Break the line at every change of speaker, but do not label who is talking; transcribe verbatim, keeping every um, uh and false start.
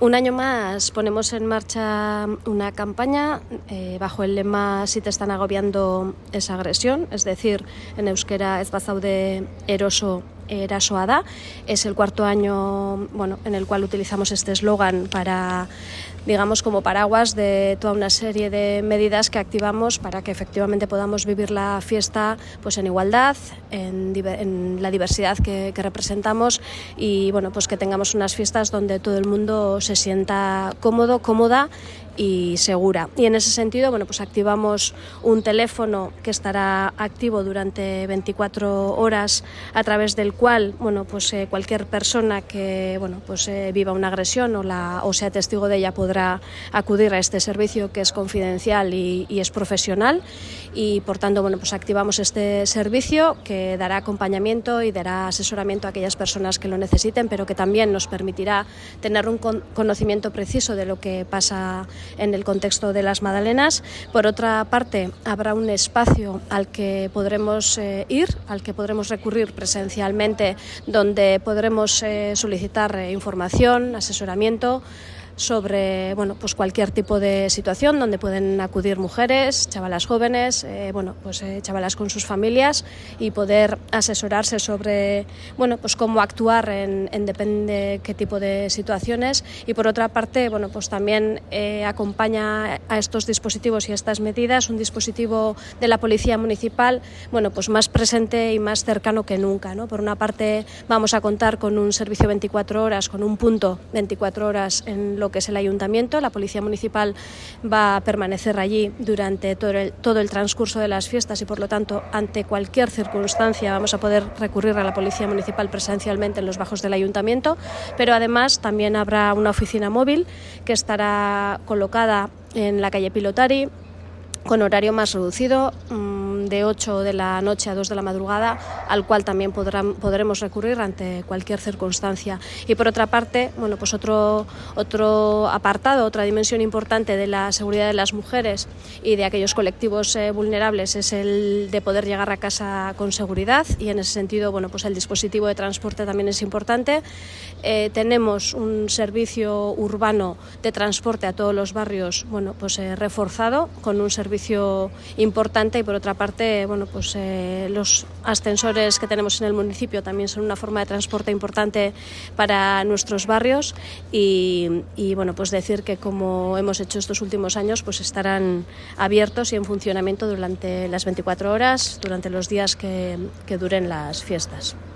Un año más ponemos en marcha una campaña eh, bajo el lema "Si te están agobiando esa agresión", es decir, en euskera ez bazaude eroso erasoa da. Es el cuarto año bueno, en el cual utilizamos este eslogan para, digamos, como paraguas de toda una serie de medidas que activamos para que efectivamente podamos vivir la fiesta pues en igualdad, en, en la diversidad que, que representamos y bueno, pues que tengamos unas fiestas donde todo el mundo se sienta cómodo, cómoda y segura. Y en ese sentido, bueno, pues activamos un teléfono que estará activo durante veinticuatro horas, a través del cual, bueno, pues eh, cualquier persona que, bueno, pues eh, viva una agresión o, la, o sea testigo de ella podrá acudir a este servicio, que es confidencial y, y es profesional. Y por tanto, bueno, pues activamos este servicio que dará acompañamiento y dará asesoramiento a aquellas personas que lo necesiten, pero que también nos permitirá tener un con- conocimiento preciso de lo que pasa en el contexto de las Madalenas. Por otra parte, habrá un espacio al que podremos eh, ir, al que podremos recurrir presencialmente, donde podremos eh, solicitar eh, información, asesoramiento sobre bueno, pues cualquier tipo de situación, donde pueden acudir mujeres, chavalas jóvenes, eh, bueno, pues eh, chavalas con sus familias, y poder asesorarse sobre bueno, pues cómo actuar en, en depende qué tipo de situaciones. Y por otra parte, bueno, pues también eh, acompaña a estos dispositivos y a estas medidas un dispositivo de la Policía Municipal, bueno, pues más presente y más cercano que nunca, ¿no? Por una parte, vamos a contar con un servicio veinticuatro horas, con un punto veinticuatro horas en lo que es el Ayuntamiento. La Policía Municipal va a permanecer allí durante todo el, todo el transcurso de las fiestas y, por lo tanto, ante cualquier circunstancia vamos a poder recurrir a la Policía Municipal presencialmente en los bajos del Ayuntamiento, pero además también habrá una oficina móvil que estará colocada en la calle Pilotari, con horario más reducido, de ocho de la noche a dos de la madrugada, al cual también podrán, podremos recurrir ante cualquier circunstancia. Y por otra parte, bueno, pues otro, otro apartado, otra dimensión importante de la seguridad de las mujeres y de aquellos colectivos eh, vulnerables es el de poder llegar a casa con seguridad, y en ese sentido, bueno, pues el dispositivo de transporte también es importante. Eh, tenemos un servicio urbano de transporte a todos los barrios, bueno, pues eh, reforzado, con un servicio importante, y por otra parte, bueno, pues eh, los ascensores que tenemos en el municipio también son una forma de transporte importante para nuestros barrios, y, y bueno, pues decir que, como hemos hecho estos últimos años, pues estarán abiertos y en funcionamiento durante las veinticuatro horas, durante los días que, que duren las fiestas.